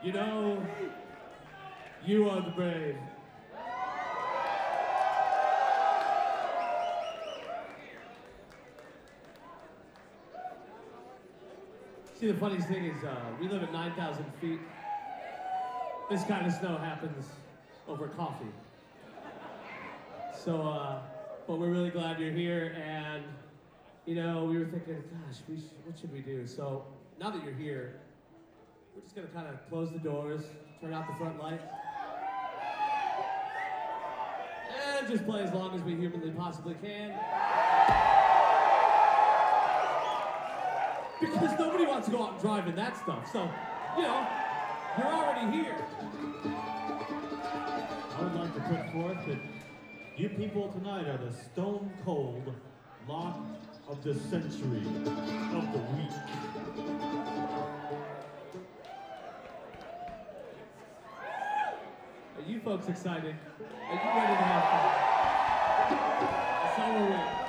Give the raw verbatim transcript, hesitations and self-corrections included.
You know, you are the brave. See, the funniest thing is, uh, we live at nine thousand feet. This kind of snow happens over coffee. So, uh, but we're really glad you're here, and, you know, we were thinking, gosh, we sh- what should we do? So, now that you're here, we're just gonna kind of close the doors, turn out the front lights, and just play as long as we humanly possibly can. Because nobody wants to go out and drive in that stuff, so, you know, you're already here. I would like to put forth that you people tonight are the stone cold lock of the century of the week. Are you folks excited? Are you ready to have fun? So are we.